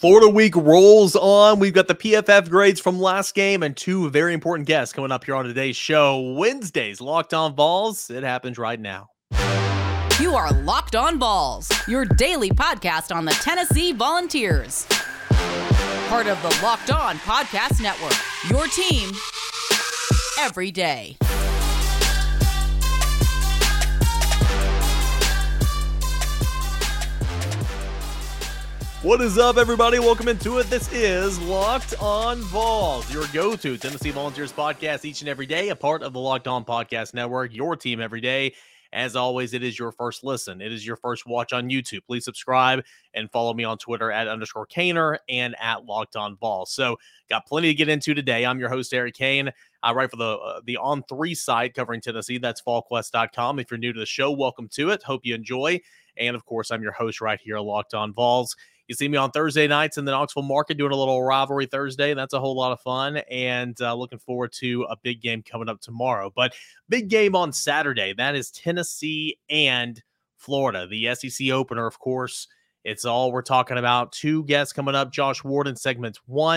Florida week rolls on. We've got the PFF grades from last game and two very important guests coming up here on today's show. Wednesdays, Locked On Vols. It happens right now. You are Locked On Vols, your daily podcast on the Tennessee Volunteers. Part of the Locked On Podcast Network, your team every day. What is up, everybody? Welcome into it. This is Locked On Vols, your go-to Tennessee Volunteers podcast each and every day, a part of the Locked On Podcast Network, your team every day. As always, it is your first listen. It is your first watch on YouTube. Please subscribe and follow me on Twitter at _Caner and at Locked On Vols. So, got plenty to get into today. I'm your host, Eric Kane. I write for the On3 site covering Tennessee. That's VolQuest.com. If you're new to the show, welcome to it. Hope you enjoy. And, of course, I'm your host right here at Locked On Vols. You see me on Thursday nights in the Knoxville market doing a little rivalry Thursday. That's a whole lot of fun, and looking forward to a big game coming up tomorrow. But big game on Saturday. That is Tennessee and Florida, the SEC opener, of course. It's all we're talking about. Two guests coming up, Josh Ward in segment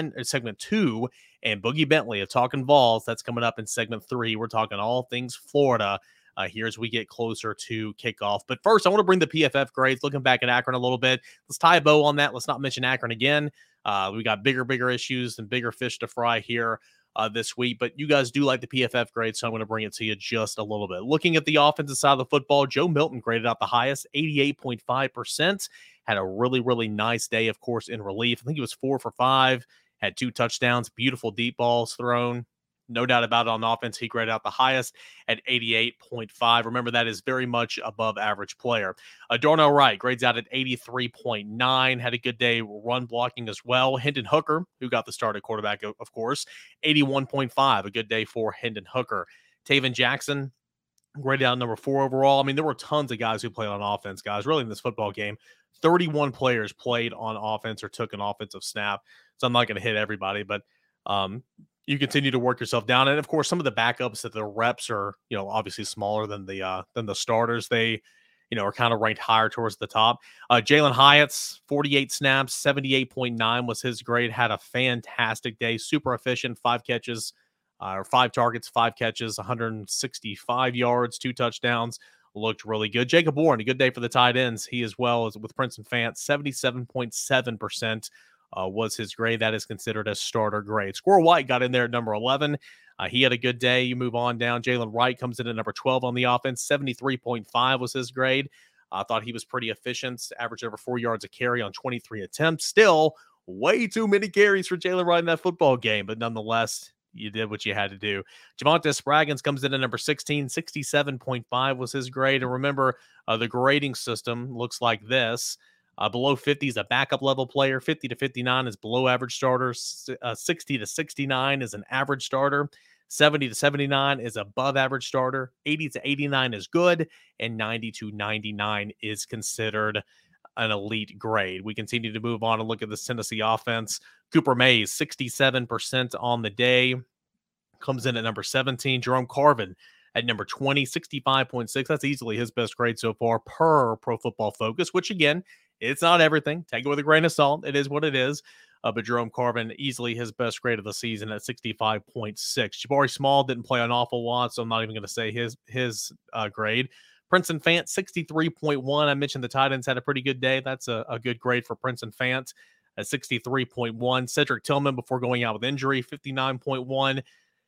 2, and Boogie Bentley of Talking Vols. That's coming up in segment 3. We're talking all things Florida here as we get closer to kickoff. But first, I want to bring the PFF grades, looking back at Akron a little bit. Let's tie a bow on that. Let's not mention Akron again. We got bigger issues and bigger fish to fry here this week. But you guys do like the PFF grades, so I'm going to bring it to you just a little bit. Looking at the offensive side of the football, Joe Milton graded out the highest, 88.5%. Had a really nice day, of course, in relief. I think he was 4 for 5, had 2 touchdowns, beautiful deep balls thrown. No doubt about it, on offense, he graded out the highest at 88.5. Remember, that is very much above average player. Darnell Wright grades out at 83.9. Had a good day run blocking as well. Hendon Hooker, who got the start at quarterback, of course, 81.5. A good day for Hendon Hooker. Taven Jackson graded out number 4 overall. I mean, there were tons of guys who played on offense, guys. Really, in this football game, 31 players played on offense or took an offensive snap. So I'm not going to hit everybody, but you continue to work yourself down. And of course, some of the backups that the reps are, obviously smaller than the starters. They, are kind of ranked higher towards the top. Jalen Hyatt's 48 snaps, 78.9 was his grade. Had a fantastic day, super efficient, 5 catches, or 5 targets, 5 catches, 165 yards, 2 touchdowns. Looked really good. Jacob Warren, a good day for the tight ends. He as well as with Princeton Fant, 77.7%. Was his grade. That is considered a starter grade. Squirrel White got in there at number 11. He had a good day. You move on down. Jalen Wright comes in at number 12 on the offense. 73.5 was his grade. I thought he was pretty efficient. Averaged over 4 yards a carry on 23 attempts. Still, way too many carries for Jalen Wright in that football game. But nonetheless, you did what you had to do. Javonte Spraggins comes in at number 16. 67.5 was his grade. And remember, the grading system looks like this. Below 50 is a backup level player. 50 to 59 is below average starter. 60 to 69 is an average starter. 70 to 79 is above average starter. 80 to 89 is good. And 90 to 99 is considered an elite grade. We continue to move on and look at this Tennessee offense. Cooper Mays, 67% on the day. Comes in at number 17. Jerome Carvin at number 20, 65.6. That's easily his best grade so far per Pro Football Focus, which again, it's not everything. Take it with a grain of salt. It is what it is. But Jerome Carvin, easily his best grade of the season at 65.6. Jabari Small didn't play an awful lot, so I'm not even going to say his grade. Princeton Fant, 63.1. I mentioned the tight ends had a pretty good day. That's a good grade for Princeton Fant at 63.1. Cedric Tillman, before going out with injury, 59.1.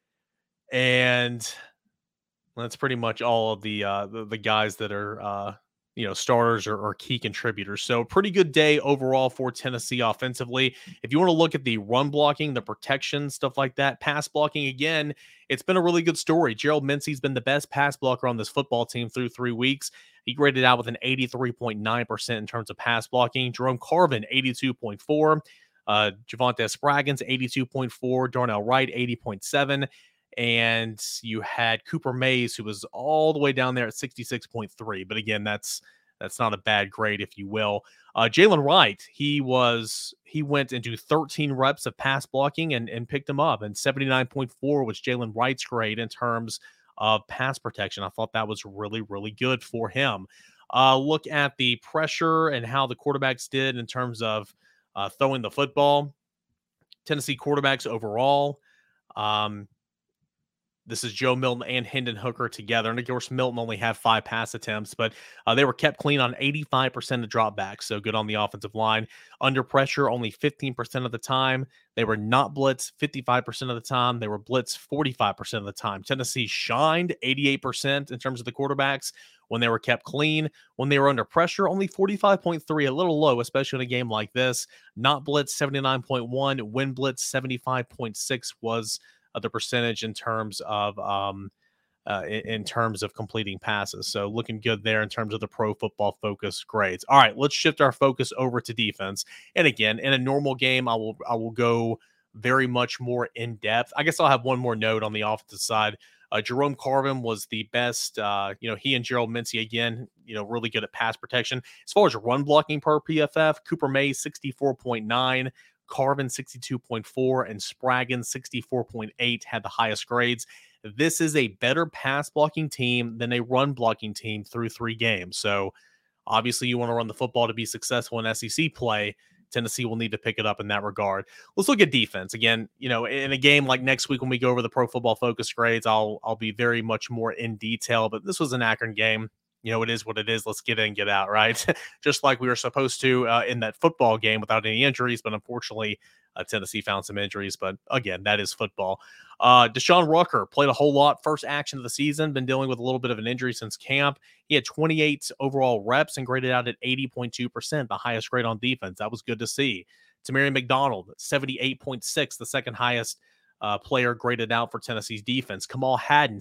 And that's pretty much all of the guys that are starters or key contributors. So pretty good day overall for Tennessee offensively. If you want to look at the run blocking, the protection, stuff like that, pass blocking, again, it's been a really good story. Gerald Mincey's been the best pass blocker on this football team through 3 weeks. He graded out with an 83.9% in terms of pass blocking. Jerome Carvin, 82.4. Javonte Spraggins, 82.4. Darnell Wright, 80.7. And you had Cooper Mays, who was all the way down there at 66.3. But again, that's not a bad grade, if you will. Jalen Wright, he went into 13 reps of pass blocking and picked him up. And 79.4 was Jalen Wright's grade in terms of pass protection. I thought that was really, really good for him. Look at the pressure and how the quarterbacks did in terms of throwing the football. Tennessee quarterbacks overall. This is Joe Milton and Hendon Hooker together. And of course, Milton only had 5 pass attempts, but they were kept clean on 85% of dropbacks. So good on the offensive line. Under pressure, only 15% of the time. They were not blitzed 55% of the time. They were blitzed 45% of the time. Tennessee shined 88% in terms of the quarterbacks when they were kept clean. When they were under pressure, only 45.3, a little low, especially in a game like this. Not blitzed 79.1. When blitzed 75.6 was the percentage in terms of completing passes. So looking good there in terms of the Pro Football Focus grades. All right, let's shift our focus over to defense. And again, in a normal game, I will go very much more in depth. I guess I'll have one more note on the offensive side. Jerome Carvin was the best. He and Gerald Mincey again, really good at pass protection. As far as run blocking per PFF, Cooper Mays 64.9. Carvin 62.4 and Spraggan 64.8 had the highest grades. This is a better pass blocking team than a run blocking team through 3 games. So obviously you want to run the football to be successful in SEC play. Tennessee will need to pick it up in that regard. Let's look at defense. Again, in a game like next week when we go over the Pro Football Focus grades, I'll be very much more in detail, but this was an Akron game. It is what it is. Let's get in, get out, right? Just like we were supposed to in that football game without any injuries, but unfortunately, Tennessee found some injuries. But again, that is football. Deshaun Rucker played a whole lot. First action of the season, been dealing with a little bit of an injury since camp. He had 28 overall reps and graded out at 80.2%, the highest grade on defense. That was good to see. Tamarion McDonald, 78.6, the second highest player graded out for Tennessee's defense. Kamal Hadden,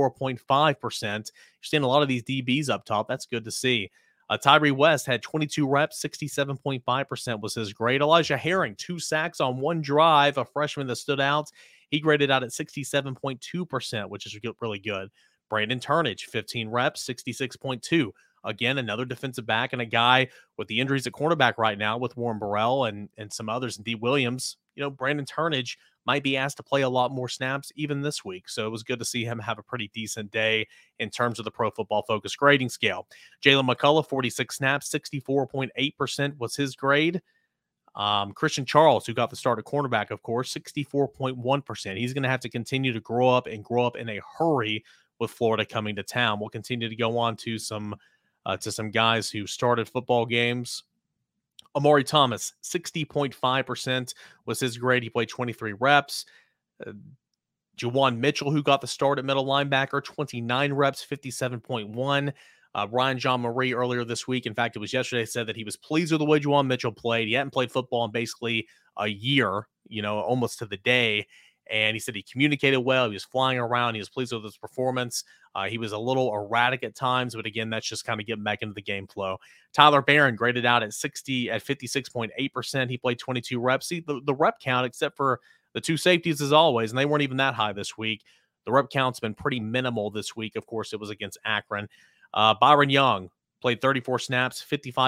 74.5%. You're seeing a lot of these DBs up top. That's good to see. Tyree West had 22 reps, 67.5% was his grade. Elijah Herring, 2 sacks on 1 drive, a freshman that stood out. He graded out at 67.2%, which is really good. Brandon Turnage, 15 reps, 66.2. Again, another defensive back and a guy with the injuries at cornerback right now with Warren Burrell and some others, and D. Williams. Brandon Turnage might be asked to play a lot more snaps even this week. So it was good to see him have a pretty decent day in terms of the Pro Football Focus grading scale. Jalen McCullough, 46 snaps, 64.8% was his grade. Christian Charles, who got the start at cornerback, of course, 64.1%. He's going to have to continue to grow up in a hurry with Florida coming to town. We'll continue to go on to some guys who started football games. Amari Thomas, 60.5% was his grade. He played 23 reps. Juwan Mitchell, who got the start at middle linebacker, 29 reps, 57.1. Ryan John Marie earlier this week, in fact, it was yesterday, said that he was pleased with the way Juwan Mitchell played. He hadn't played football in basically a year, almost to the day. And he said he communicated well. He was flying around. He was pleased with his performance. He was a little erratic at times, but again, that's just kind of getting back into the game flow. Tyler Barron graded out at 56.8%. He played 22 reps. See, the rep count, except for the 2 safeties as always, and they weren't even that high this week. The rep count's been pretty minimal this week. Of course, it was against Akron. Byron Young played 34 snaps.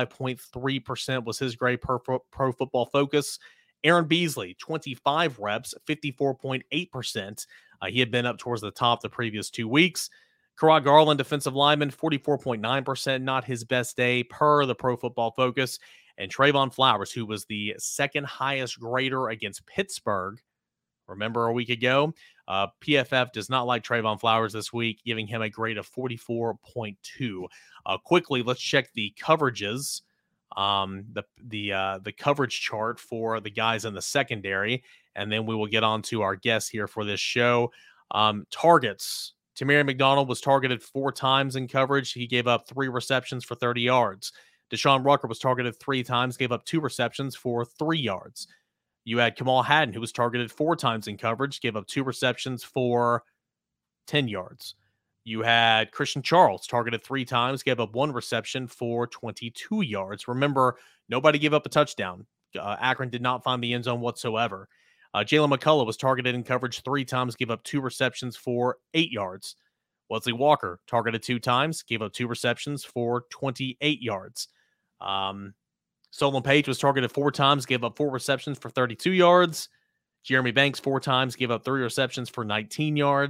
55.3% was his grade per Pro Football Focus. Aaron Beasley, 25 reps, 54.8%. He had been up towards the top the previous 2 weeks. Kerrod Garland, defensive lineman, 44.9%, not his best day per the Pro Football Focus. And Trayvon Flowers, who was the second highest grader against Pittsburgh. Remember a week ago, PFF does not like Trayvon Flowers this week, giving him a grade of 44.2. Quickly, let's check the coverages. The coverage chart for the guys in the secondary, and then we will get on to our guests here for this show. Targets. Tamarion McDonald was targeted 4 times in coverage. He gave up 3 receptions for 30 yards. Deshaun Rucker was targeted 3 times, gave up 2 receptions for 3 yards. You had Kamal Hadden, who was targeted 4 times in coverage, gave up 2 receptions for 10 yards. You had Christian Charles targeted 3 times, gave up 1 reception for 22 yards. Remember, nobody gave up a touchdown. Akron did not find the end zone whatsoever. Jalen McCullough was targeted in coverage 3 times, gave up 2 receptions for 8 yards. Wesley Walker targeted 2 times, gave up 2 receptions for 28 yards. Solon Page was targeted 4 times, gave up 4 receptions for 32 yards. Jeremy Banks 4 times, gave up 3 receptions for 19 yards.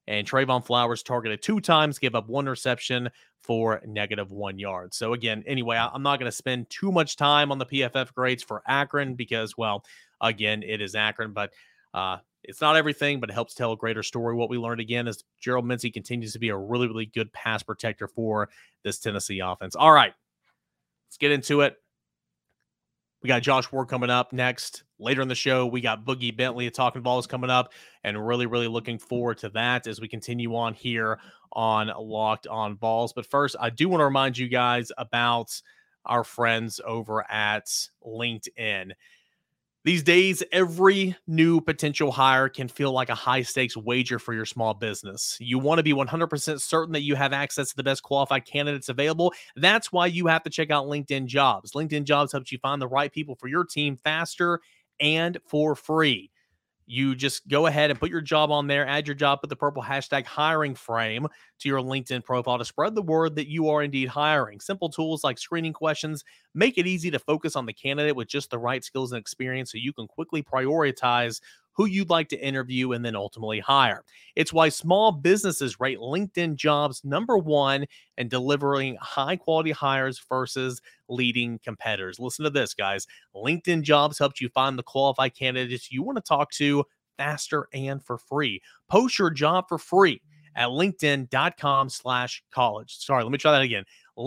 And Trayvon Flowers targeted 2 times, gave up 1 reception for -1 yard. So again, anyway, I'm not going to spend too much time on the PFF grades for Akron because, well, again, it is Akron, but it's not everything, but it helps tell a greater story. What we learned again is Gerald Mincey continues to be a really, really good pass protector for this Tennessee offense. All right, let's get into it. We got Josh Ward coming up next. Later in the show, we got Boogie Bentley of Talking Balls coming up, and really, really looking forward to that as we continue on here on Locked On Balls. But first, I do want to remind you guys about our friends over at LinkedIn. These days, every new potential hire can feel like a high-stakes wager for your small business. You want to be 100% certain that you have access to the best qualified candidates available. That's why you have to check out LinkedIn Jobs. LinkedIn Jobs helps you find the right people for your team faster and for free. You just go ahead and put your job on there, add your job, put the purple hashtag hiring frame to your LinkedIn profile to spread the word that you are indeed hiring. Simple tools like screening questions make it easy to focus on the candidate with just the right skills and experience so you can quickly prioritize who you'd like to interview and then ultimately hire. It's why small businesses rate LinkedIn Jobs #1 in delivering high-quality hires versus leading competitors. Listen to this, guys. LinkedIn Jobs helps you find the qualified candidates you want to talk to faster and for free. Post your job for free at linkedin.com/college. Sorry, let me try that again.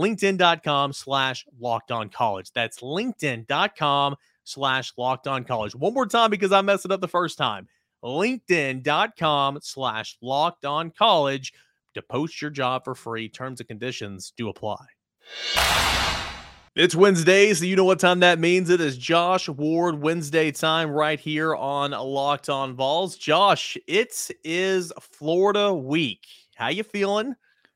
LinkedIn.com/LockedOnCollege. That's LinkedIn.com/LockedOnCollege. One more time because I messed it up the first time. LinkedIn.com/LockedOnCollege to post your job for free. Terms and conditions do apply. It's Wednesday, so you know what time that means. It is Josh Ward Wednesday time right here on Locked On Vols. Josh, it is Florida week. How you feeling?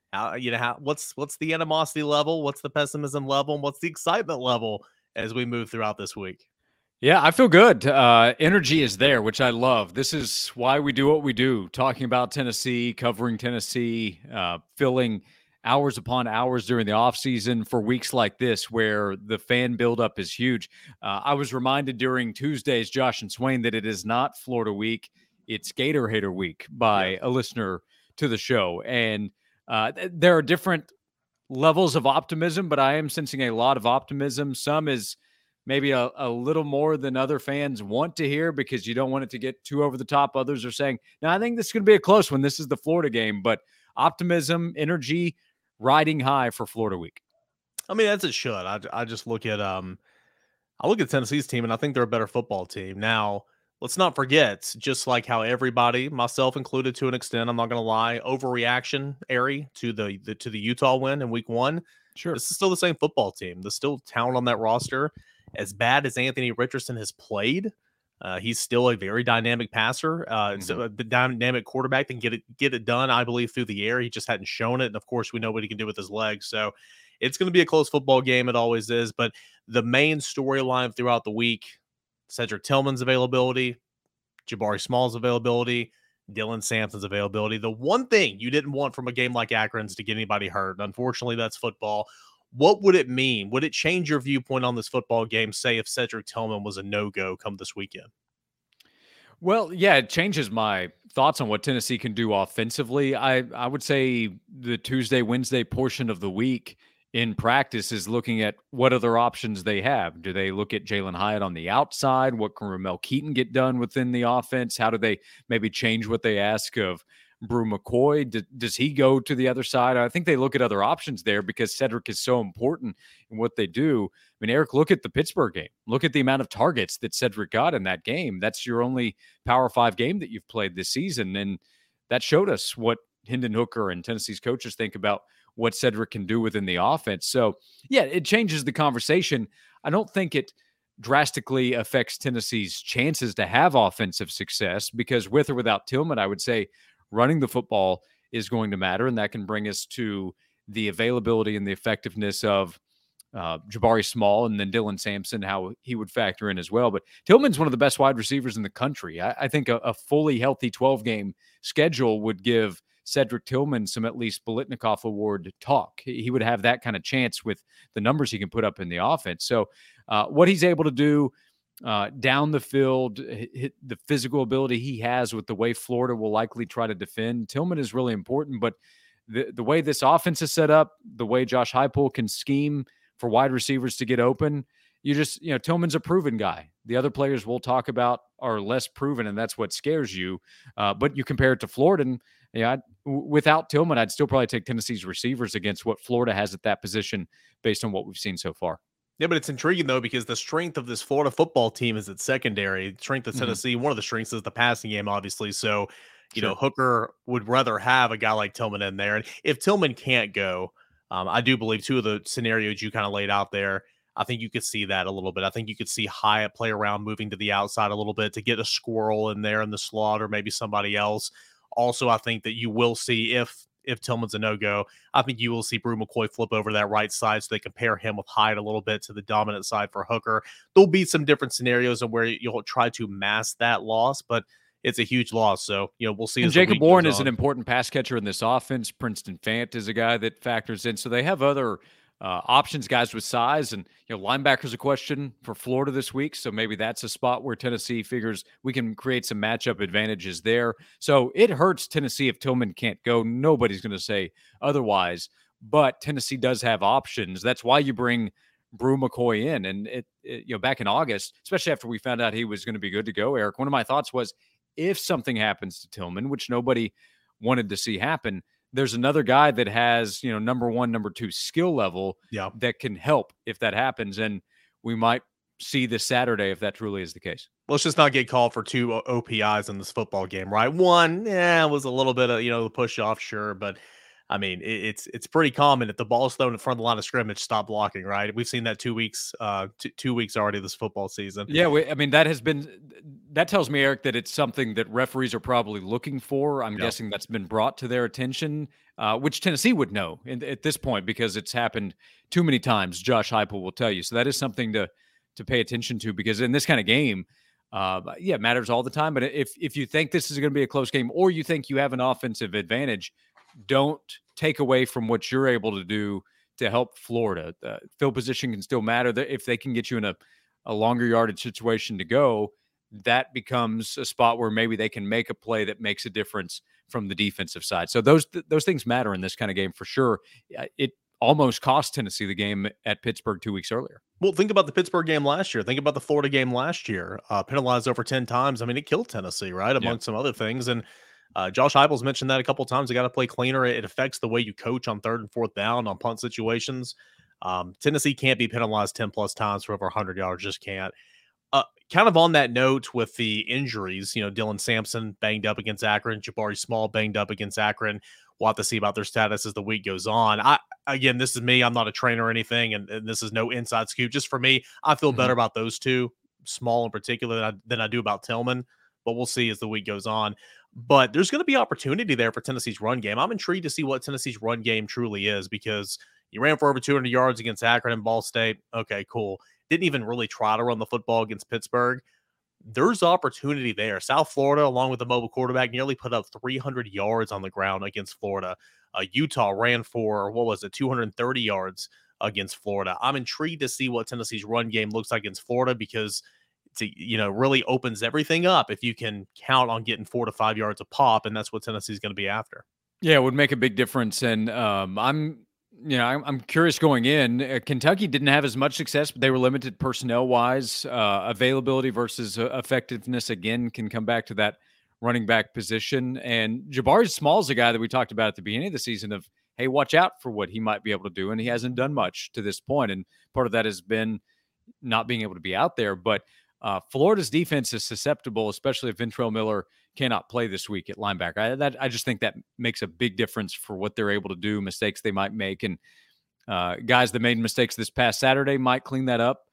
What's the animosity level? What's the pessimism level? And what's the excitement level as we move throughout this week? Yeah, I feel good. Energy is there, which I love. This is why we do what we do, talking about Tennessee, covering Tennessee, filling hours upon hours during the offseason for weeks like this where the fan buildup is huge. I was reminded during Tuesday's Josh and Swain that it is not Florida week. It's Gator Hater week by a listener to the show. And there are different levels of optimism, but I am sensing a lot of optimism. Some is maybe a little more than other fans want to hear because you don't want it to get too over the top. Others are saying, no, I think this is going to be a close one. This is the Florida game, but optimism, energy, riding high for Florida week. I mean, as it should. I just look at Tennessee's team, and I think they're a better football team. Now, let's not forget, just like how everybody, myself included to an extent, I'm not going to lie, overreaction to the Utah win in week 1. Sure. This is still the same football team. There's still talent on that roster. As bad as Anthony Richardson has played, he's still a very dynamic passer. So a dynamic quarterback that can get it done, I believe, through the air. He just hadn't shown it. And of course, we know what he can do with his legs. So it's going to be a close football game. It always is. But the main storyline throughout the week, Cedric Tillman's availability, Jabari Small's availability, Dylan Sampson's availability. The one thing you didn't want from a game like Akron's to get anybody hurt. Unfortunately, that's football. What would it mean? Would it change your viewpoint on this football game, say, if Cedric Tillman was a no-go come this weekend? Well, yeah, it changes my thoughts on what Tennessee can do offensively. I would say the Tuesday, Wednesday portion of the week in practice is looking at what other options they have. Do they look at Jalen Hyatt on the outside? What can Ramel Keaton get done within the offense? How do they maybe change what they ask of Brew McCoy? Does he go to the other side? I think they look at other options there because Cedric is so important in what they do. I mean, Eric, look at the Pittsburgh game. Look at the amount of targets that Cedric got in that game. That's your only Power 5 game that you've played this season. And that showed us what Hendon Hooker and Tennessee's coaches think about what Cedric can do within the offense. So, yeah, it changes the conversation. I don't think it drastically affects Tennessee's chances to have offensive success because with or without Tillman, I would say running the football is going to matter, and that can bring us to the availability and the effectiveness of Jabari Small and then Dylan Sampson, how he would factor in as well. But Tillman's one of the best wide receivers in the country. I think a fully healthy 12-game schedule would give Cedric Tillman some at least Biletnikoff Award talk. He would have that kind of chance with the numbers he can put up in the offense. So what he's able to do down the field, the physical ability he has with the way Florida will likely try to defend. Tillman is really important, but the way this offense is set up, the way Josh Heupel can scheme for wide receivers to get open, Tillman's a proven guy. The other players we'll talk about are less proven, and that's what scares you. But you compare it to Florida, and without Tillman, I'd still probably take Tennessee's receivers against what Florida has at that position based on what we've seen so far. Yeah, but it's intriguing, though, because the strength of this Florida football team is its secondary. Strength of Tennessee, one of the strengths is the passing game, obviously. So, Hooker would rather have a guy like Tillman in there. And if Tillman can't go, I do believe two of the scenarios you kind of laid out there, I think you could see that a little bit. I think you could see Hyatt play around, moving to the outside a little bit to get a squirrel in there in the slot or maybe somebody else. Also, I think that you will see if Tillman's a no-go, I think you will see Bru McCoy flip over to that right side so they can pair him with Hyde a little bit to the dominant side for Hooker. There'll be some different scenarios of where you'll try to mask that loss, but it's a huge loss. So, we'll see. And Jacob Warren is an important pass catcher in this offense. Princeton Fant is a guy that factors in. So they have other options, guys with size, and linebacker's a question for Florida this week. So maybe that's a spot where Tennessee figures we can create some matchup advantages there. So it hurts Tennessee if Tillman can't go. Nobody's going to say otherwise, but Tennessee does have options. That's why you bring Bru McCoy in. And it back in August, especially after we found out he was going to be good to go, Eric, one of my thoughts was if something happens to Tillman, which nobody wanted to see happen, there's another guy that has, number one, number two skill level that can help if that happens. And we might see this Saturday if that truly is the case. Let's just not get called for two OPIs in this football game, right? One, was a little bit of, the push off, sure. But I mean, it's pretty common if the ball is thrown in front of the line of scrimmage, stop blocking, right? We've seen that 2 weeks, 2 weeks already this football season. Yeah, that tells me, Eric, that it's something that referees are probably looking for. I'm guessing that's been brought to their attention, which Tennessee would know at this point because it's happened too many times. Josh Heupel will tell you. So that is something to pay attention to because in this kind of game, it matters all the time. But if you think this is going to be a close game or you think you have an offensive advantage, don't take away from what you're able to do to help Florida. Field position can still matter. If they can get you in a longer yardage situation to go, that becomes a spot where maybe they can make a play that makes a difference from the defensive side. So those things matter in this kind of game for sure. It almost cost Tennessee the game at Pittsburgh 2 weeks earlier. Well, think about the Pittsburgh game last year. Think about the Florida game last year. Penalized over 10 times. I mean, it killed Tennessee, right? Among some other things. And Josh Heupel's mentioned that a couple of times. They got to play cleaner. It affects the way you coach on third and fourth down on punt situations. Tennessee can't be penalized 10 plus times for over 100 yards. Just can't. Kind of on that note with the injuries, Dylan Sampson banged up against Akron, Jabari Small banged up against Akron. We'll have to see about their status as the week goes on. Again, this is me. I'm not a trainer or anything, and this is no inside scoop. Just for me, I feel better about those two, Small in particular, than I do about Tillman. But we'll see as the week goes on. But there's going to be opportunity there for Tennessee's run game. I'm intrigued to see what Tennessee's run game truly is because you ran for over 200 yards against Akron and Ball State. Okay, cool. Didn't even really try to run the football against Pittsburgh. There's opportunity there. South Florida, along with the mobile quarterback, nearly put up 300 yards on the ground against Florida. Utah ran for, 230 yards against Florida. I'm intrigued to see what Tennessee's run game looks like against Florida because really opens everything up if you can count on getting 4 to 5 yards a pop, and that's what Tennessee's going to be after. Yeah, it would make a big difference. And I'm curious going in. Kentucky didn't have as much success, but they were limited personnel-wise. Availability versus effectiveness, again, can come back to that running back position. And Jabari Small's a guy that we talked about at the beginning of the season of, hey, watch out for what he might be able to do. And he hasn't done much to this point. And part of that has been not being able to be out there. But Florida's defense is susceptible, especially if Ventrell Miller cannot play this week at linebacker. I just think that makes a big difference for what they're able to do, mistakes they might make. And guys that made mistakes this past Saturday might clean that up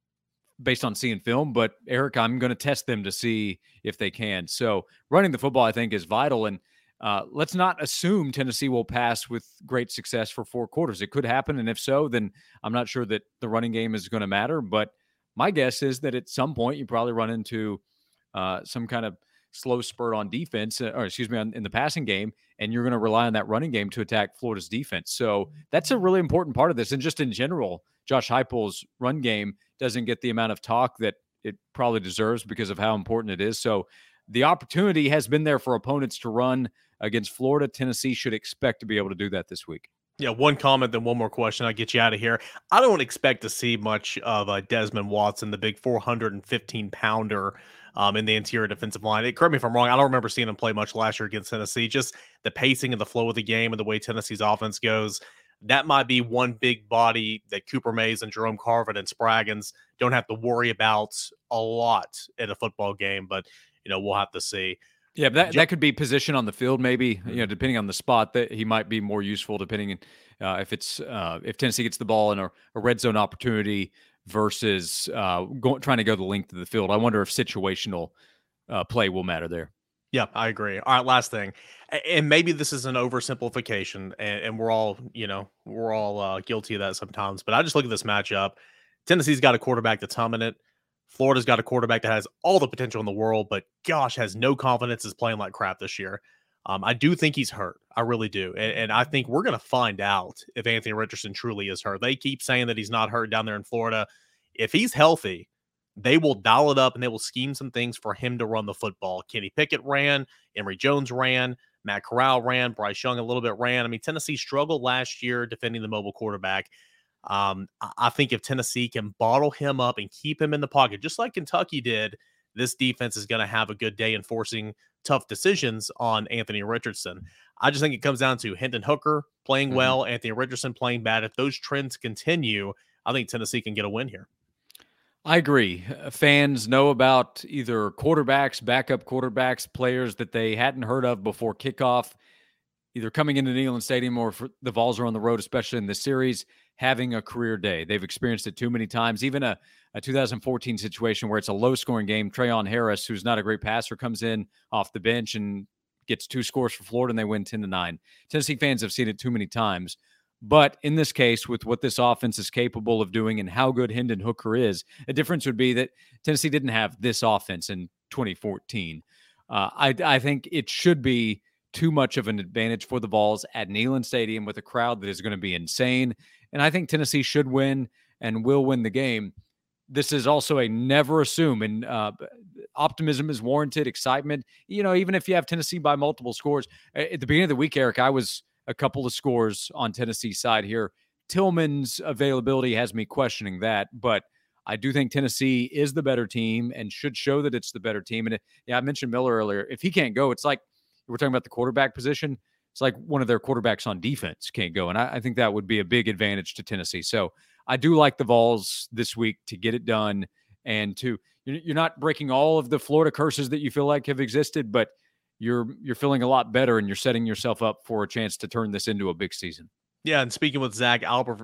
based on seeing film. But, Eric, I'm going to test them to see if they can. So running the football, I think, is vital. And let's not assume Tennessee will pass with great success for 4 quarters. It could happen, and if so, then I'm not sure that the running game is going to matter. But my guess is that at some point you probably run into some kind of slow spurt on defense, in the passing game, and you're going to rely on that running game to attack Florida's defense. So that's a really important part of this. And just in general, Josh Heupel's run game doesn't get the amount of talk that it probably deserves because of how important it is. So the opportunity has been there for opponents to run against Florida. Tennessee should expect to be able to do that this week. Yeah, one comment, then one more question. I'll get you out of here. I don't expect to see much of Desmond Watson, the big 415-pounder in the interior defensive line. Correct me if I'm wrong. I don't remember seeing him play much last year against Tennessee. Just the pacing and the flow of the game and the way Tennessee's offense goes. That might be one big body that Cooper Mays and Jerome Carvin and Spraggins don't have to worry about a lot in a football game. But, we'll have to see. Yeah, that could be position on the field, maybe. Depending on the spot, that he might be more useful. Depending if Tennessee gets the ball in a red zone opportunity versus trying to go the length of the field. I wonder if situational play will matter there. Yeah, I agree. All right, last thing, and maybe this is an oversimplification, and we're all guilty of that sometimes. But I just look at this matchup. Tennessee's got a quarterback that's humming it. Florida's got a quarterback that has all the potential in the world, but gosh, has no confidence, is playing like crap this year. I do think he's hurt. I really do. And I think we're going to find out if Anthony Richardson truly is hurt. They keep saying that he's not hurt down there in Florida. If he's healthy, they will dial it up and they will scheme some things for him to run the football. Kenny Pickett ran, Emory Jones ran, Matt Corral ran, Bryce Young a little bit ran. I mean, Tennessee struggled last year defending the mobile quarterback. I think if Tennessee can bottle him up and keep him in the pocket, just like Kentucky did, this defense is going to have a good day enforcing tough decisions on Anthony Richardson. I just think it comes down to Hendon Hooker playing well, Anthony Richardson playing bad. If those trends continue, I think Tennessee can get a win here. I agree. Fans know about either quarterbacks, backup quarterbacks, players that they hadn't heard of before kickoff, either coming into Neyland Stadium or if the Vols are on the road, especially in this series, having a career day. They've experienced it too many times. Even a 2014 situation where it's a low-scoring game. Trayon Harris, who's not a great passer, comes in off the bench and gets 2 scores for Florida, and they win 10-9. Tennessee fans have seen it too many times. But in this case, with what this offense is capable of doing and how good Hendon Hooker is, a difference would be that Tennessee didn't have this offense in 2014. I think it should be too much of an advantage for the Vols at Neyland Stadium with a crowd that is going to be insane. And I think Tennessee should win and will win the game. This is also a never assume, and optimism is warranted, excitement. Even if you have Tennessee by multiple scores. At the beginning of the week, Eric, I was a couple of scores on Tennessee's side here. Tillman's availability has me questioning that, but I do think Tennessee is the better team and should show that it's the better team. And I mentioned Miller earlier. If he can't go, it's like we're talking about the quarterback position. It's like one of their quarterbacks on defense can't go. And I think that would be a big advantage to Tennessee. So I do like the Vols this week to get it done. And you're not breaking all of the Florida curses that you feel like have existed, but you're feeling a lot better and you're setting yourself up for a chance to turn this into a big season. Yeah, and speaking with Zach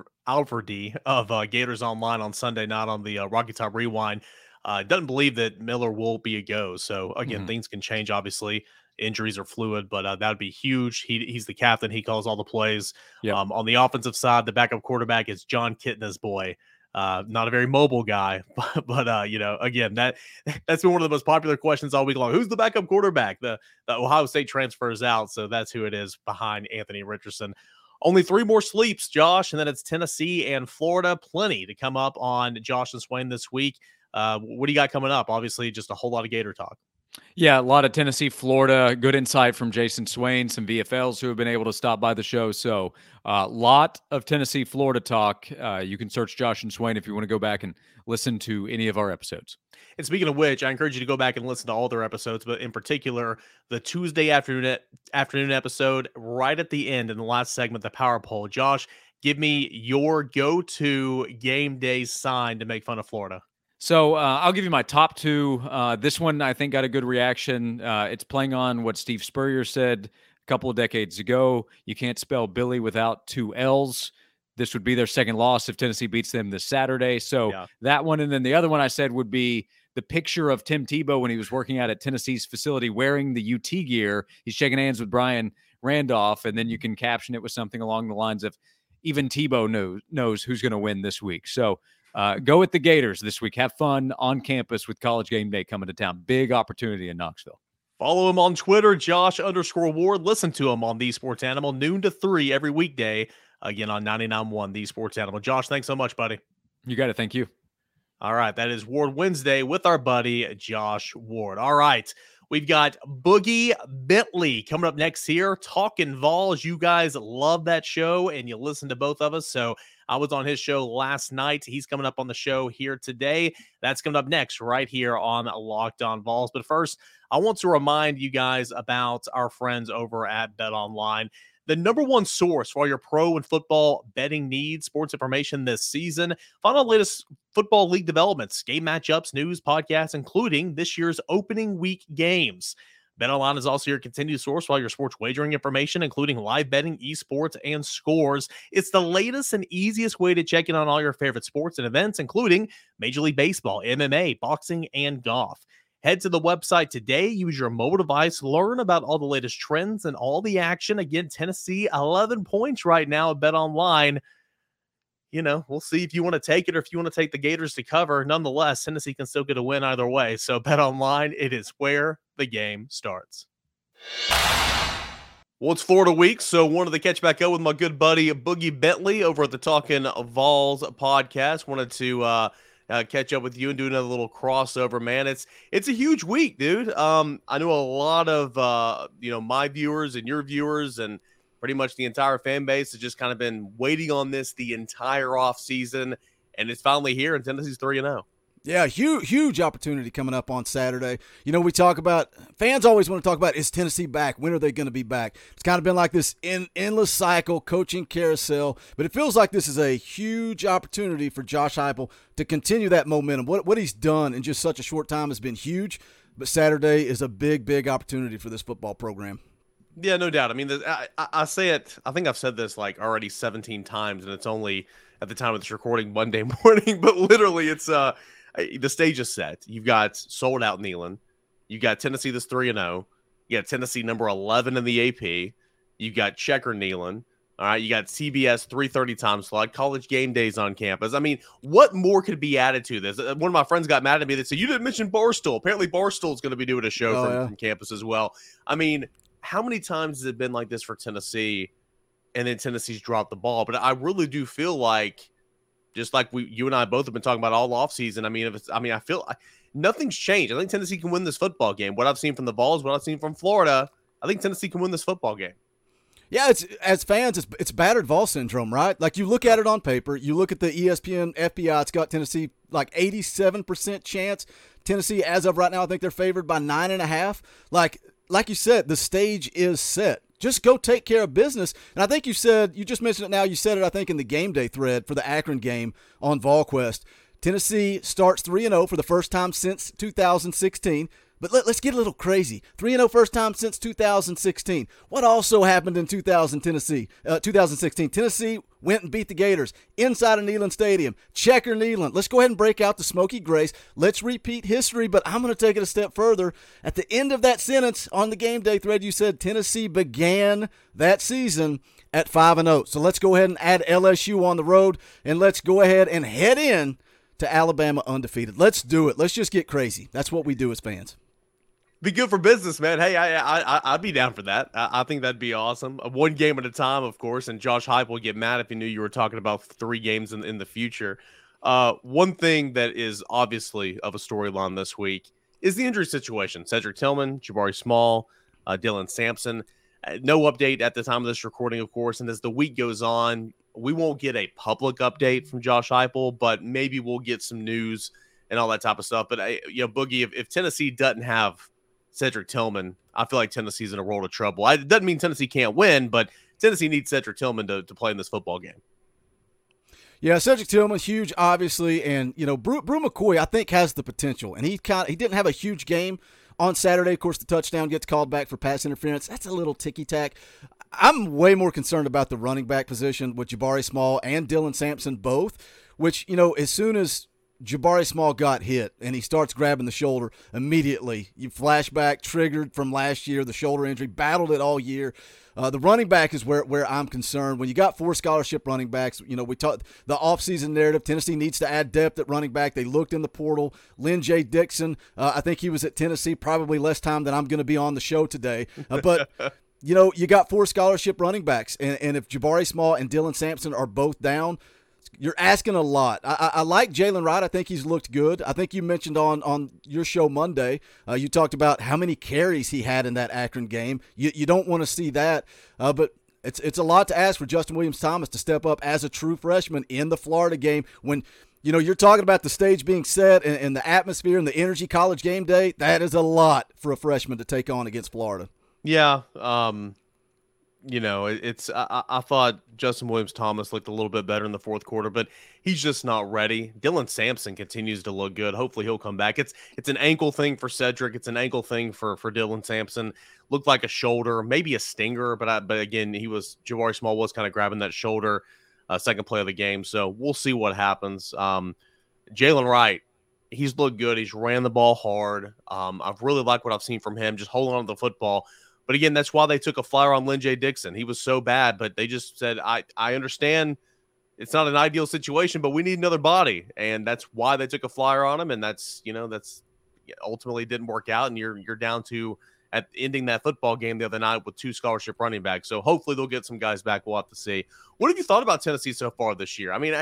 Alverdy of Gators Online on Sunday night on the Rocky Top Rewind, doesn't believe that Miller will be a go. So, again, things can change, obviously. Injuries are fluid, but that would be huge. He's the captain. He calls all the plays. Yep. On the offensive side, the backup quarterback is John Kitna's boy. Not a very mobile guy, but again, that's been one of the most popular questions all week long. Who's the backup quarterback? The Ohio State transfers out, so that's who it is behind Anthony Richardson. Only 3 more sleeps, Josh, and then it's Tennessee and Florida. Plenty to come up on Josh and Swain this week. What do you got coming up? Obviously, just a whole lot of Gator talk. Yeah, a lot of Tennessee, Florida. Good insight from Jason Swain, some VFLs who have been able to stop by the show. So a lot of Tennessee, Florida talk. You can search Josh and Swain if you want to go back and listen to any of our episodes. And speaking of which, I encourage you to go back and listen to all their episodes, but in particular, the Tuesday afternoon episode right at the end in the last segment, the Power Poll. Josh, give me your go-to game day sign to make fun of Florida. So I'll give you my top 2. This one, I think, got a good reaction. It's playing on what Steve Spurrier said a couple of decades ago. You can't spell Billy without 2 L's. This would be their second loss if Tennessee beats them this Saturday. So that one. And then the other one I said would be the picture of Tim Tebow when he was working out at Tennessee's facility wearing the UT gear. He's shaking hands with Brian Randolph. And then you can caption it with something along the lines of, even Tebow knows who's going to win this week. So go with the Gators this week. Have fun on campus with College Game Day coming to town. Big opportunity in Knoxville. Follow him on Twitter, Josh_Ward. Listen to him on The Sports Animal, noon to 3 every weekday. Again, on 99.1 The Sports Animal. Josh, thanks so much, buddy. You got it. Thank you. All right, that is Ward Wednesday with our buddy Josh Ward. All right, we've got Boogie Bentley coming up next here, talking Vols. You guys love that show, and you listen to both of us. So I was on his show last night. He's coming up on the show here today. That's coming up next right here on Locked On Vols. But first, I want to remind you guys about our friends over at BetOnline, the number one source for all your pro and football betting needs, sports information this season. Find out the latest football league developments, game matchups, news, podcasts, including this year's opening week games. BetOnline is also your continued source for all your sports wagering information, including live betting, esports, and scores. It's the latest and easiest way to check in on all your favorite sports and events, including Major League Baseball, MMA, boxing, and golf. Head to the website today. Use your mobile device. Learn about all the latest trends and all the action. Again, Tennessee, 11 points right now at BetOnline. You know, we'll see if you want to take it or if you want to take the Gators to cover. Nonetheless, Tennessee can still get a win either way. So BetOnline, it is where the game starts. Well, it's Florida week, so wanted to catch back up with my good buddy Boogie Bentley over at the Talking Vols podcast. Wanted to catch up with you and do another little crossover, man. It's a huge week, dude. I know a lot of my viewers and your viewers and pretty much the entire fan base has just kind of been waiting on this the entire off season, and it's finally here, and Tennessee's 3-0. Yeah, huge opportunity coming up on Saturday. You know, we talk about, fans always want to talk about, is Tennessee back? When are they going to be back? It's kind of been like this endless cycle, coaching carousel, but it feels like this is a huge opportunity for Josh Heupel to continue that momentum. What he's done in just such a short time has been huge, but Saturday is a big opportunity for this football program. Yeah, no doubt. I mean, I say it, I think I've said this like already 17 times, and it's only at the time of this recording Monday morning, but literally it's the stage is set. You've got sold out Neyland. You got Tennessee that's 3-0. You got Tennessee number 11 in the AP. You got Checker Neyland. All right, you got CBS 3:30 time slot. College game days on campus. I mean, what more could be added to this? One of my friends got mad at me. They said, you didn't mention Barstool. Apparently Barstool is going to be doing a show from campus as well. I mean, how many times has it been like this for Tennessee, and then Tennessee's dropped the ball? But I really do feel like, just like you and I both have been talking about all offseason, I feel nothing's changed. I think Tennessee can win this football game. What I've seen from the Vols, what I've seen from Florida, I think Tennessee can win this football game. Yeah, as fans, it's battered Vol syndrome, right? Like, you look at it on paper, you look at the ESPN FPI, it's got Tennessee like 87% chance. Tennessee, as of right now, I think they're favored by 9.5. Like you said, the stage is set. Just go take care of business. And I think you just mentioned it now, you said it, I think, in the game day thread for the Akron game on VolQuest. Tennessee starts 3-0 for the first time since 2016. But let's get a little crazy. 3-0 first time since 2016. What also happened in 2016? Tennessee went and beat the Gators inside of Neyland Stadium. Checker Neyland. Let's go ahead and break out the Smoky Grace. Let's repeat history, but I'm going to take it a step further. At the end of that sentence on the game day thread, you said Tennessee began that season at 5-0. So let's go ahead and add LSU on the road, and let's go ahead and head in to Alabama undefeated. Let's do it. Let's just get crazy. That's what we do as fans. Be good for business, man. Hey, I'd be down for that. I think that'd be awesome. One game at a time, of course, and Josh Heupel would get mad if he knew you were talking about 3 games in the future. One thing that is obviously of a storyline this week is the injury situation. Cedric Tillman, Jabari Small, Dylan Sampson. No update at the time of this recording, of course, and as the week goes on, we won't get a public update from Josh Heupel, but maybe we'll get some news and all that type of stuff. But, Boogie, if Tennessee doesn't have Cedric Tillman, I feel like Tennessee's in a world of trouble. It doesn't mean Tennessee can't win, but Tennessee needs Cedric Tillman to play in this football game. Yeah, Cedric Tillman's huge, obviously, and Brew McCoy, I think, has the potential, and he didn't have a huge game on Saturday. Of course, the touchdown gets called back for pass interference. That's a little ticky-tack. I'm way more concerned about the running back position with Jabari Small and Dylan Sampson both, which, as soon as Jabari Small got hit and he starts grabbing the shoulder immediately, you flashback triggered from last year, the shoulder injury, battled it all year. The running back is where I'm concerned. When you got 4 scholarship running backs, we talked the offseason narrative. Tennessee needs to add depth at running back. They looked in the portal. Lynn J. Dixon, I think he was at Tennessee probably less time than I'm going to be on the show today. But you got 4 scholarship running backs, and if Jabari Small and Dylan Sampson are both down, it's You're asking a lot. I like Jalen Wright. I think he's looked good. I think you mentioned on your show Monday, you talked about how many carries he had in that Akron game. You don't want to see that, but it's a lot to ask for Justin Williams-Thomas to step up as a true freshman in the Florida game when you're talking about the stage being set and the atmosphere and the energy college game day. That is a lot for a freshman to take on against Florida. Yeah. I thought Justin Williams-Thomas looked a little bit better in the fourth quarter, but he's just not ready. Dylan Sampson continues to look good. Hopefully he'll come back. It's an ankle thing for Cedric. It's an ankle thing for Dylan Sampson. Looked like a shoulder, maybe a stinger, but again, Jabari Small was kind of grabbing that shoulder second play of the game. So we'll see what happens. Jalen Wright, he's looked good. He's ran the ball hard. I've really liked what I've seen from him, just holding on to the football. But again, that's why they took a flyer on Lynn J. Dixon. He was so bad, but they just said, I understand it's not an ideal situation, but we need another body. And that's why they took a flyer on him. And that's ultimately didn't work out. And you're down to at ending that football game the other night with 2 scholarship running backs. So hopefully they'll get some guys back. We'll have to see. What have you thought about Tennessee so far this year? I mean,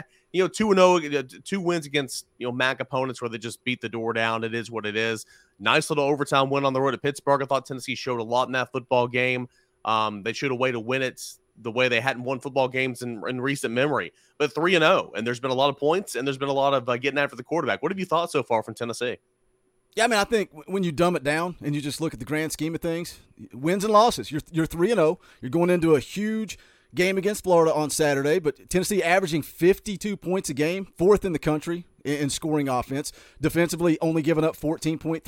2-0, 2 wins against, MAC opponents where they just beat the door down. It is what it is. Nice little overtime win on the road at Pittsburgh. I thought Tennessee showed a lot in that football game. They showed a way to win it the way they hadn't won football games in recent memory. But 3-0, and there's been a lot of points, and there's been a lot of getting after the quarterback. What have you thought so far from Tennessee? Yeah, I mean, I think when you dumb it down and you just look at the grand scheme of things, wins and losses, you're 3-0. You're going into a huge game against Florida on Saturday, but Tennessee averaging 52 points a game, 4th in the country in scoring offense. Defensively, only giving up 14.3,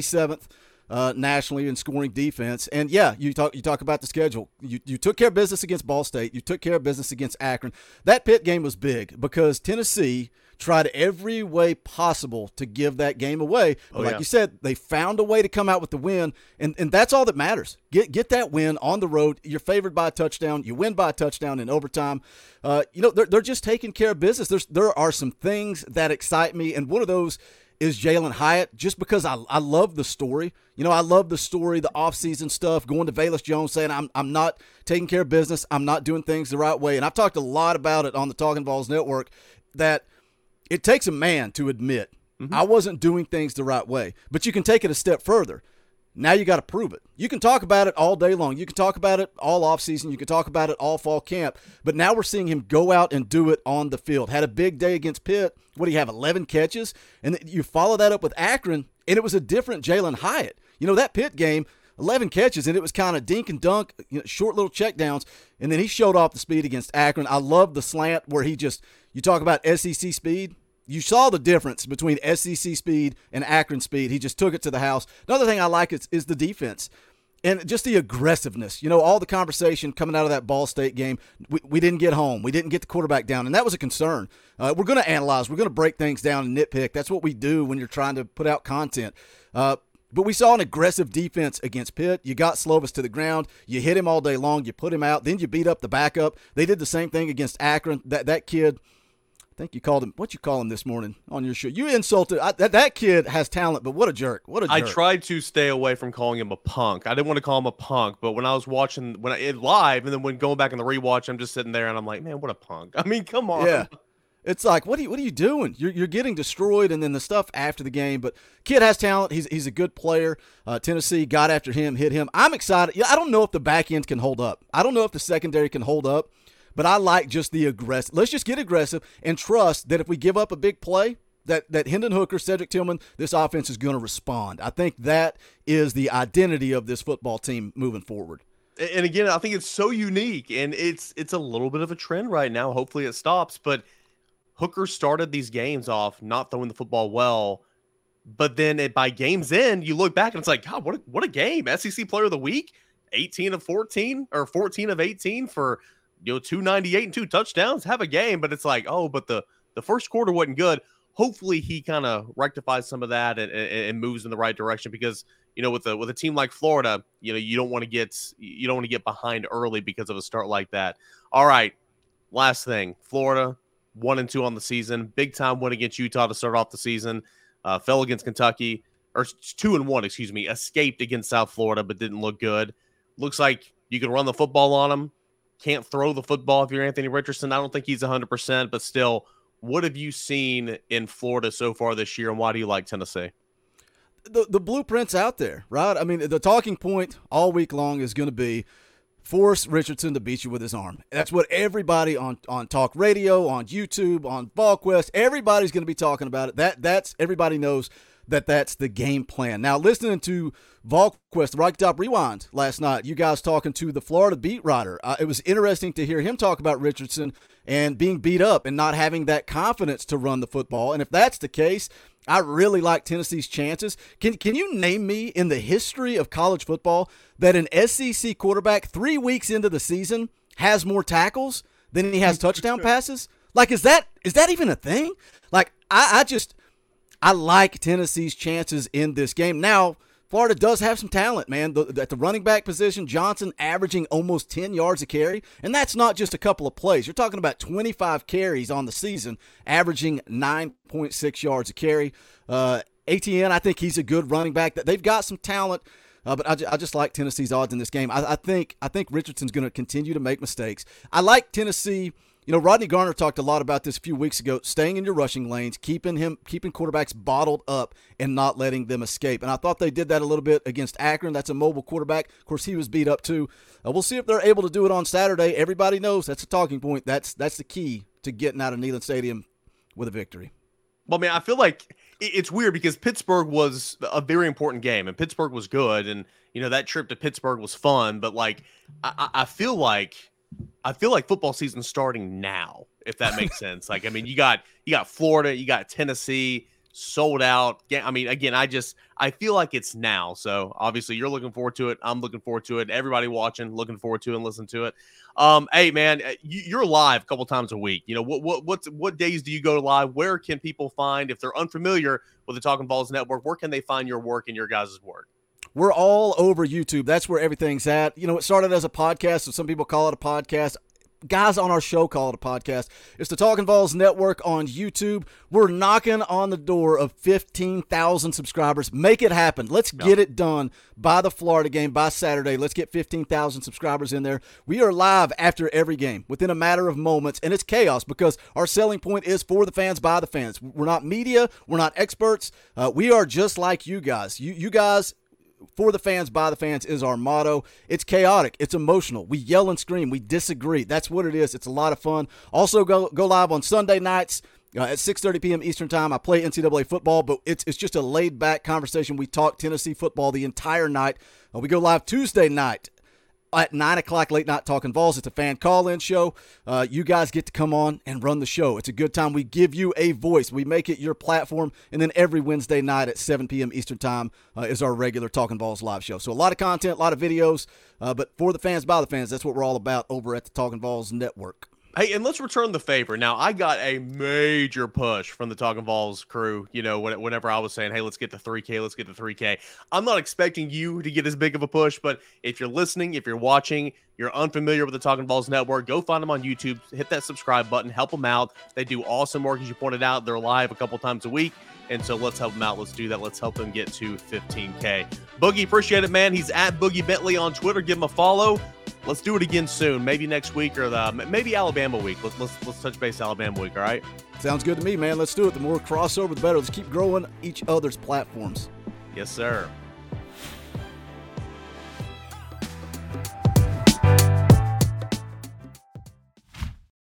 27th nationally in scoring defense. And yeah, you talk about the schedule. You took care of business against Ball State. You took care of business against Akron. That Pitt game was big because Tennessee tried every way possible to give that game away. But you said, they found a way to come out with the win, and that's all that matters. Get that win on the road. You're favored by a touchdown. You win by a touchdown in overtime. They're just taking care of business. There are some things that excite me, and one of those is Jalen Hyatt, just because I love the story. I love the story, the offseason stuff, going to Velus Jones saying, I'm not taking care of business. I'm not doing things the right way. And I've talked a lot about it on the Talking Vols Network, that it takes a man to admit, I wasn't doing things the right way. But you can take it a step further. Now you got to prove it. You can talk about it all day long. You can talk about it all offseason. You can talk about it all fall camp. But now we're seeing him go out and do it on the field. Had a big day against Pitt. What do you have, 11 catches? And you follow that up with Akron, and it was a different Jalen Hyatt. That Pitt game, 11 catches, and it was kind of dink and dunk, short little checkdowns, and then he showed off the speed against Akron. I love the slant where you talk about SEC speed. You saw the difference between SEC speed and Akron speed. He just took it to the house. Another thing I like is the defense and just the aggressiveness. All the conversation coming out of that Ball State game, we didn't get home. We didn't get the quarterback down, and that was a concern. We're going to analyze. We're going to break things down and nitpick. That's what we do when you're trying to put out content. But we saw an aggressive defense against Pitt. You got Slovis to the ground. You hit him all day long. You put him out. Then you beat up the backup. They did the same thing against Akron. That kid, I think you called him, what you call him this morning on your show? You insulted. That kid has talent, but what a jerk. What a jerk. I tried to stay away from calling him a punk. I didn't want to call him a punk, but when I was watching it live and then when going back in the rewatch, I'm just sitting there and I'm like, man, what a punk. I mean, come on. Yeah. It's like, what are you doing? You're getting destroyed, and then the stuff after the game. But kid has talent. He's a good player. Tennessee got after him, hit him. I'm excited. I don't know if the back end can hold up. I don't know if the secondary can hold up. But I like just the aggressive. Let's just get aggressive and trust that if we give up a big play, that Hendon Hooker, Cedric Tillman, this offense is going to respond. I think that is the identity of this football team moving forward. And again, I think it's so unique, and it's a little bit of a trend right now. Hopefully it stops. But Hooker started these games off not throwing the football well. But then by game's end, you look back and it's like, God, what a game. SEC Player of the Week, 18 of 14 or 14 of 18 for 298 and 2 touchdowns. Have a game, but it's like, but the first quarter wasn't good. Hopefully he kind of rectifies some of that and moves in the right direction, because with a team like Florida, you don't want to get behind early because of a start like that. All right, last thing, Florida 1-2 on the season, big time win against Utah to start off the season. Fell against Kentucky, or 2-1, excuse me. Escaped against South Florida, but didn't look good. Looks like you can run the football on them. can't throw the football if you're Anthony Richardson. I don't think he's 100%, but still, what have you seen in Florida so far this year, and why do you like Tennessee? The blueprint's out there, right? I mean, the talking point all week long is going to be force Richardson to beat you with his arm. That's what everybody on talk radio, on YouTube, on VolQuest, everybody's going to be talking about it. That's everybody knows that's the game plan. Now, listening to VolQuest, the Rocky Top Rewind last night, you guys talking to the Florida beat writer, it was interesting to hear him talk about Richardson and being beat up and not having that confidence to run the football. And if that's the case, I really like Tennessee's chances. Can you name me in the history of college football that an SEC quarterback 3 weeks into the season has more tackles than he has touchdown passes? Like, is that even a thing? Like, I like Tennessee's chances in this game. Now, Florida does have some talent, man. At the running back position, Johnson averaging almost 10 yards a carry, and that's not just a couple of plays. You're talking about 25 carries on the season, averaging 9.6 yards a carry. ATN, I think he's a good running back. They've got some talent, but I just like Tennessee's odds in this game. I think Richardson's going to continue to make mistakes. I like Tennessee. You know, Rodney Garner talked a lot about this a few weeks ago, staying in your rushing lanes, keeping quarterbacks bottled up and not letting them escape. And I thought they did that a little bit against Akron. That's a mobile quarterback. Of course, he was beat up too. We'll see if they're able to do it on Saturday. Everybody knows that's a talking point. That's the key to getting out of Neyland Stadium with a victory. Well, man, I feel like it's weird because Pittsburgh was a very important game, and Pittsburgh was good, and you know that trip to Pittsburgh was fun. But like, I feel like football season's starting now, if that makes sense. Like, I mean, you got Florida, you got Tennessee sold out. Yeah, I mean, again, I feel like it's now. So obviously you're looking forward to it. I'm looking forward to it. Everybody watching, looking forward to it and listen to it. Hey man, you're live a couple times a week. You know, what days do you go live? Where can people find, if they're unfamiliar with the Talking Balls Network, where can they find your work and your guys' work? We're all over YouTube. That's where everything's at. You know, it started as a podcast, so some people call it a podcast. Guys on our show call it a podcast. It's the Talking Balls Network on YouTube. We're knocking on the door of 15,000 subscribers. Make it happen. Let's get it done by the Florida game, by Saturday. Let's get 15,000 subscribers in there. We are live after every game within a matter of moments, and it's chaos because our selling point is for the fans, by the fans. We're not media. We're not experts. We are just like you guys. You guys, for the fans, by the fans is our motto. It's chaotic. It's emotional. We yell and scream. We disagree. That's what it is. It's a lot of fun. Also, go live on Sunday nights at 6:30 p.m. Eastern time. I play NCAA football, but it's just a laid-back conversation. We talk Tennessee football the entire night. We go live Tuesday night at 9 o'clock, late night Talking Vols. It's a fan call-in show. You guys get to come on and run the show. It's a good time. We give you a voice. We make it your platform. And then every Wednesday night at 7 p.m. Eastern time is our regular Talking Vols live show. So a lot of content, a lot of videos. But for the fans, by the fans, that's what we're all about over at the Talking Vols Network. Hey, and let's return the favor. Now, I got a major push from the Talking Vols crew, you know, whenever I was saying, hey, let's get to 3K, let's get to 3K. I'm not expecting you to get as big of a push, but if you're listening, if you're watching, you're unfamiliar with the Talking Vols Network, go find them on YouTube, hit that subscribe button, help them out. They do awesome work, as you pointed out. They're live a couple times a week, and so let's help them out. Let's do that. Let's help them get to 15K. Boogie, appreciate it, man. He's at Boogie Bentley on Twitter. Give him a follow. Let's do it again soon. Maybe next week or maybe Alabama week. Let's touch base Alabama week. All right. Sounds good to me, man. Let's do it. The more crossover, the better. Let's keep growing each other's platforms. Yes, sir.